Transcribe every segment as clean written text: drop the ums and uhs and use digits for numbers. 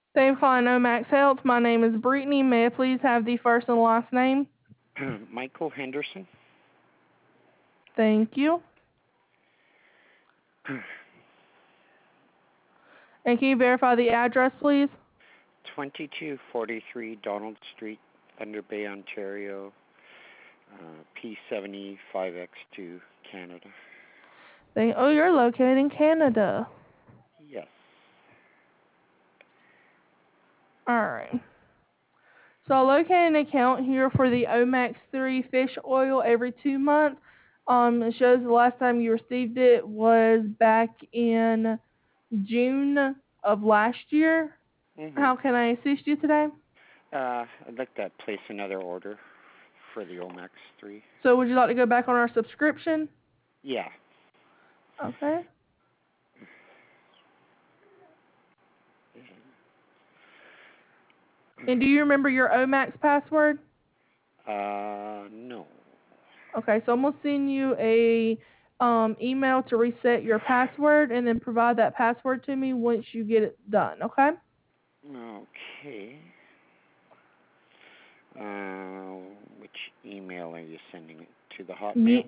Thank you for calling Omax Health. My name is Brittany. May I please have the first and last name? Michael Henderson. Thank you. And can you verify the address, please? 2243 Donald Street, Thunder Bay, Ontario, P75X2, Canada. Oh, you're located in Canada. Yes. All right. So I located an account here for the Omax 3 fish oil every 2 months. It shows the last time you received it was back in June of last year. How can I assist you today? I'd like to place another order for the Omax 3. So would you like to go back on our subscription? Yeah. Okay. And do you remember your Omax password? No. Okay, so I'm going to send you a email to reset your password and then provide that password to me once you get it done, okay? Okay. Which email are you sending it to? The Hotmail?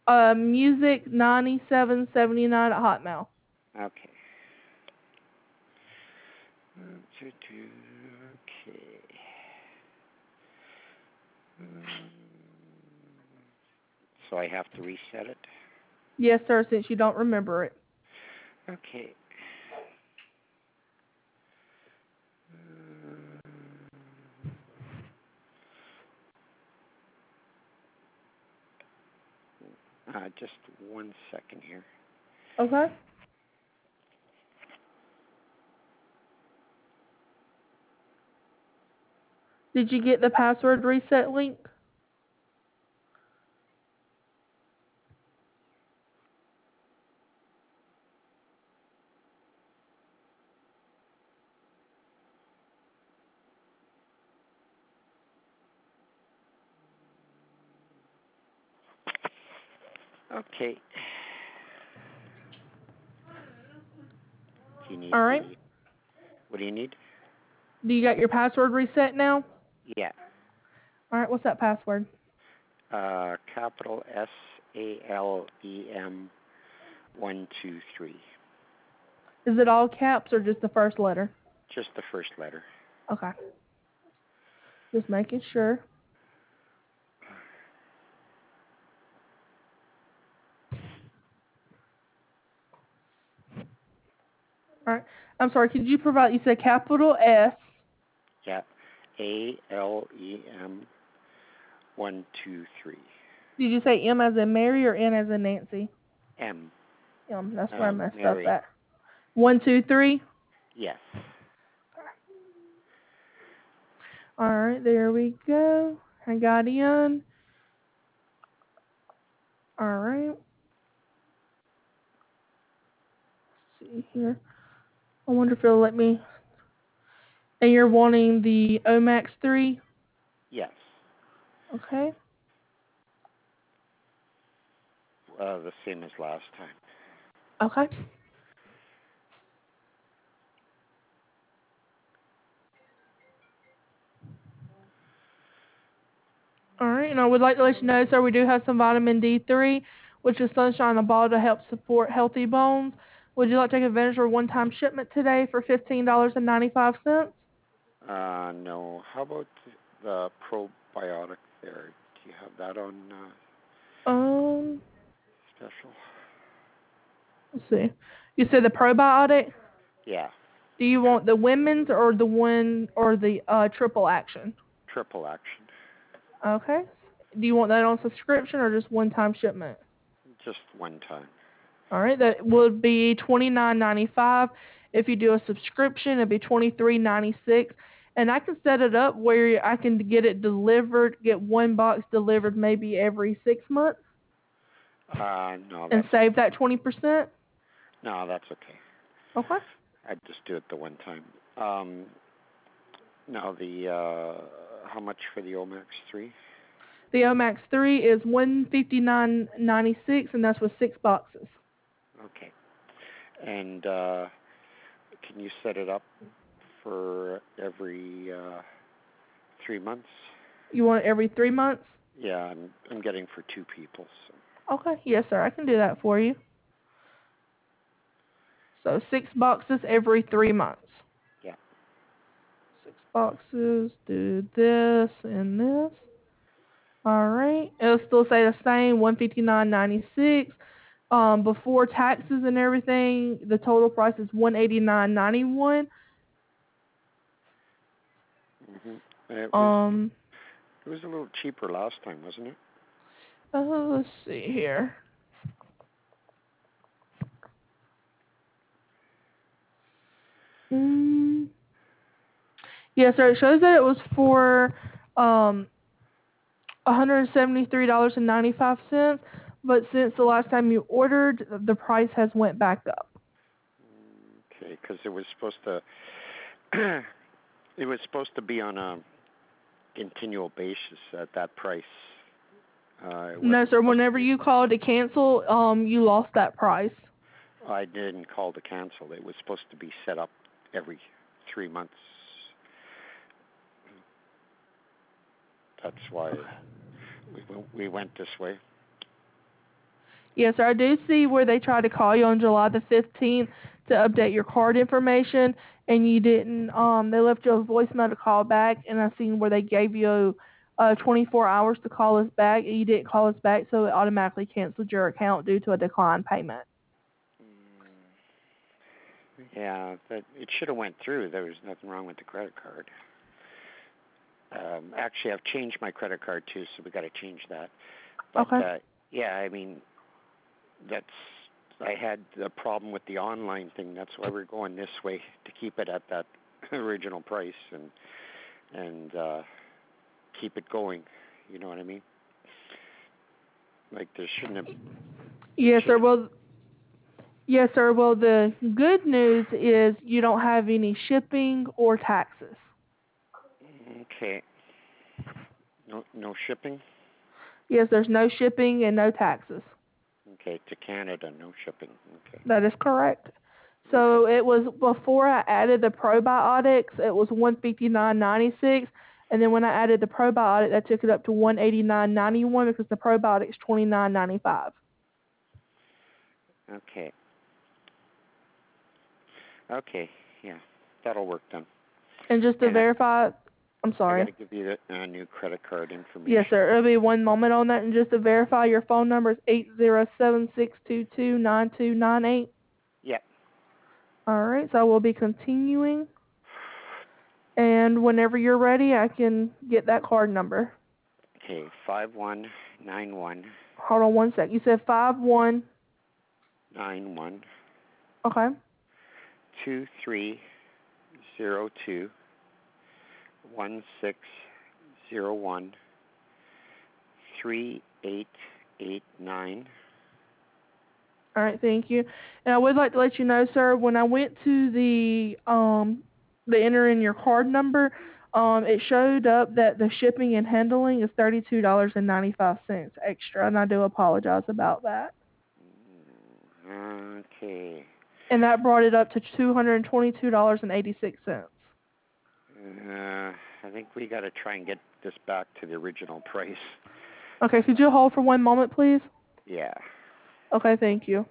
Music9779 at Hotmail. Okay. Okay. So I have to reset it? Yes, sir, since you don't remember it. Okay. Just 1 second here. Okay. Did you get the password reset link? Okay. Do you need? All right. What do you need? Do you got your password reset now? Yeah. All right, what's that password? Capital SALEM 123. Is it all caps or just the first letter? Just the first letter. Okay. Just making sure. All right. I'm sorry, could you provide, you said capital S. Yeah. ALEM 123. Did you say M as in Mary or N as in Nancy? M. That's where I messed Mary. up at. 123? Yes. All right, there we go. I got in. All right. Let's see here. I wonder if it'll let me. And you're wanting the Omax 3? Yes. Okay. The same as last time. Okay. All right, and I would like to let you know, sir, we do have some vitamin D3, which is sunshine in a bottle to help support healthy bones. Would you like to take advantage of a one-time shipment today for $15.95? No. How about the probiotic there? Do you have that on special? Let's see. You said the probiotic? Yeah. Do you want the women's or the one or the triple action? Triple action. Okay. Do you want that on subscription or just one-time shipment? Just one time. All right, that would be $29.95. If you do a subscription, it'd be $23.96. And I can set it up where I can get it delivered, get one box delivered maybe every 6 months. No. And save that 20%. No, that's okay. Okay. I'd just do it the one time. Now how much for the Omax 3? The Omax 3 is $159.96, and that's with 6 boxes. Okay. And can you set it up for every 3 months. You want it every 3 months? Yeah, I'm getting for 2 people. So. Okay, yes, sir. I can do that for you. So 6 boxes every 3 months. Yeah. 6 boxes. Do this and this. All right. It'll still say the same, $159.96. Before taxes and everything, the total price is $189.91. Mhm. It was a little cheaper last time, wasn't it? Let's see here. Yes, sir. It shows that it was for $173.95, but since the last time you ordered, the price has went back up. Okay, because it was supposed to it was supposed to be on a continual basis at that price. No, sir. Whenever you called to cancel, you lost that price. I didn't call to cancel. It was supposed to be set up every 3 months. That's why we went this way. Yes, sir. I do see where they tried to call you on July the 15th to update your card information, and you didn't. They left you a voicemail to call back, and I seen where they gave you 24 hours to call us back, and you didn't call us back, so it automatically canceled your account due to a declined payment. Yeah, it should have went through. There was nothing wrong with the credit card. Actually, I've changed my credit card too, so we got to change that. But Okay. yeah, I mean, I had a problem with the online thing. That's why we're going this way to keep it at that original price and keep it going. You know what I mean? Like there shouldn't have. Yes, sir. Yes, sir. Well, the good news is you don't have any shipping or taxes. Okay. No shipping. Yes, there's no shipping and no taxes. Okay, to Canada, no shipping. Okay. That is correct. So it was before I added the probiotics, it was $159.96, and then when I added the probiotic, that took it up to $189.91 because the probiotic's $29.95. Okay. Okay. Yeah, that'll work then. And just to And verify, I'm I sorry. got to give you the new credit card information. Yes, sir. It'll be one moment on that, and just to verify, your phone number is 807-622-9298. Yep. All right, so I will be continuing. And whenever you're ready, I can get that card number. Okay, 5191. Hold on one sec. You said 91. Okay. 2302 1601 3889. All right, thank you. And I would like to let you know, sir, when I went to the enter in your card number, it showed up that the shipping and handling is $32.95 extra, and I do apologize about that. Okay. And that brought it up to $222.86. I think we got to try and get this back to the original price. Okay, could you hold for one moment, please? Yeah. Okay, thank you.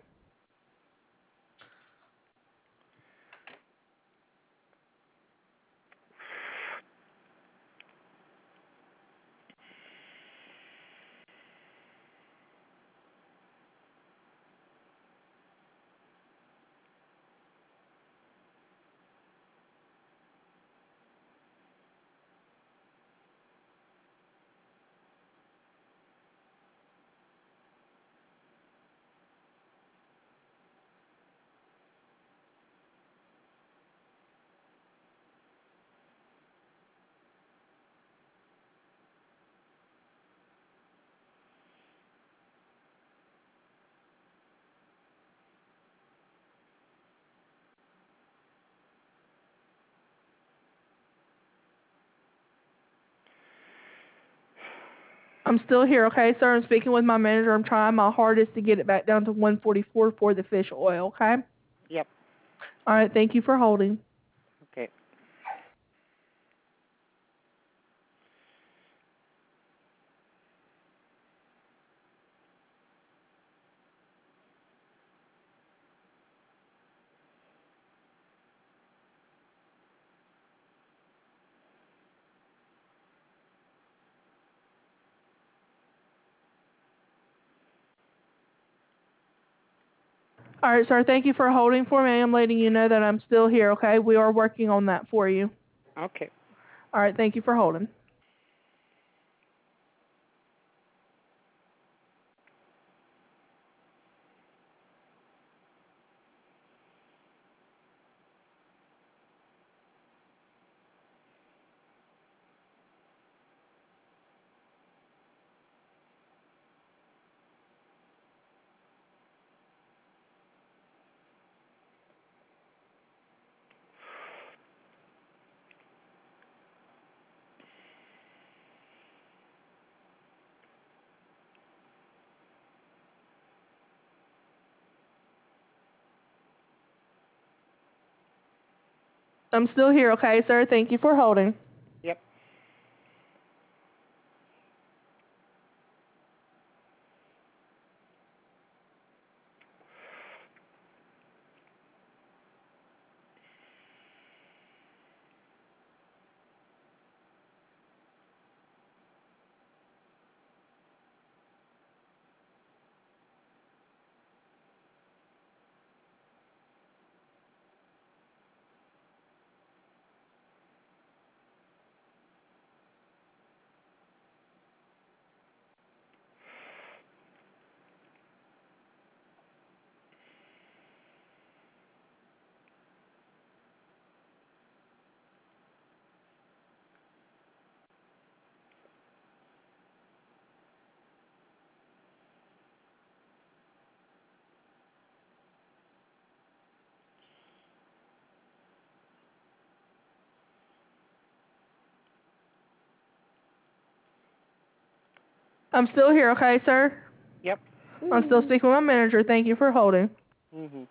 I'm still here, okay, sir? I'm speaking with my manager. I'm trying my hardest to get it back down to $144 for the fish oil, okay? Yep. All right, thank you for holding. Okay. All right, sir. Thank you for holding for me. I am letting you know that I'm still here, okay? We are working on that for you. Okay. All right, thank you for holding. I'm still here, okay, sir? Thank you for holding. Yep. I'm still here, okay, sir? Yep. I'm still speaking with my manager. Thank you for holding. Mhm.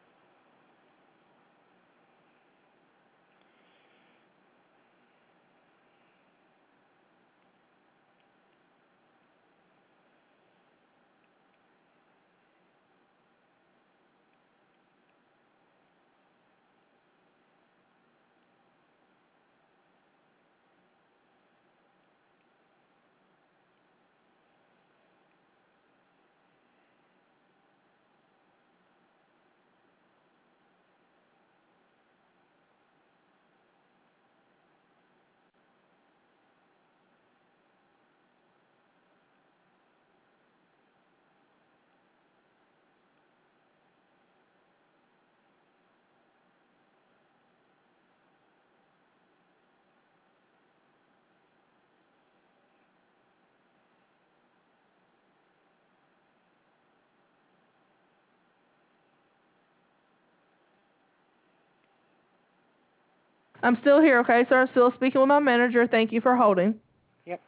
I'm still here, okay, sir? I'm still speaking with my manager. Thank you for holding. Yep.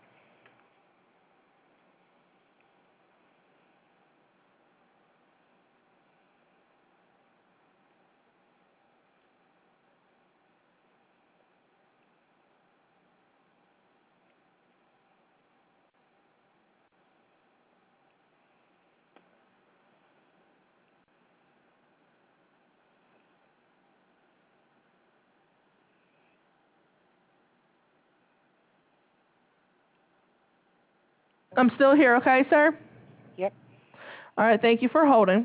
I'm still here, okay, sir? Yep. All right, thank you for holding.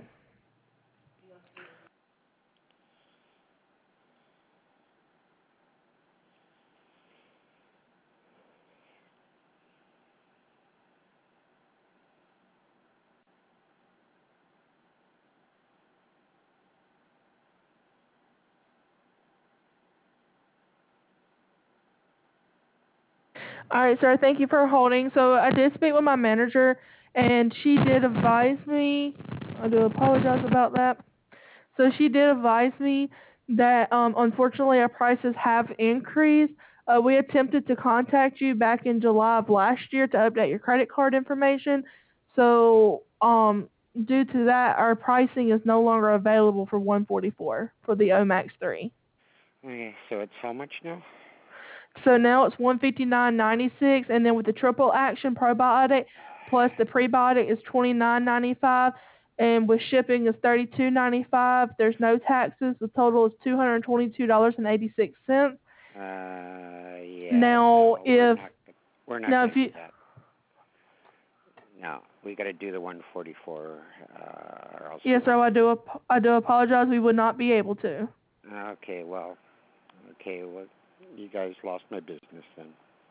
All right, sir. Thank you for holding. So I did speak with my manager, and she did advise me. I do apologize about that. So she did advise me that unfortunately our prices have increased. We attempted to contact you back in July of last year to update your credit card information. So due to that, our pricing is no longer available for 144 for the Omax 3. Okay. So it's how much now? So now it's 159.96, and then with the triple action probiotic plus the prebiotic is 29.95, and with shipping is 32.95. There's no taxes. The total is $222.86. Yeah. Now No, if we're not now gonna if you do that. No, we got to do the 144, or else. Yes, sir. I do apologize. We would not be able to. Okay, well, you guys lost my business then.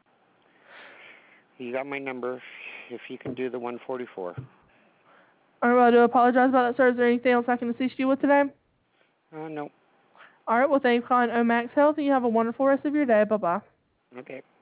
You got my number. If you can do the 144. All right. Well, I do apologize about that, sir. Is there anything else I can assist you with today? No. All right. Well, thank you for calling Omax Health, and you have a wonderful rest of your day. Bye bye. Okay.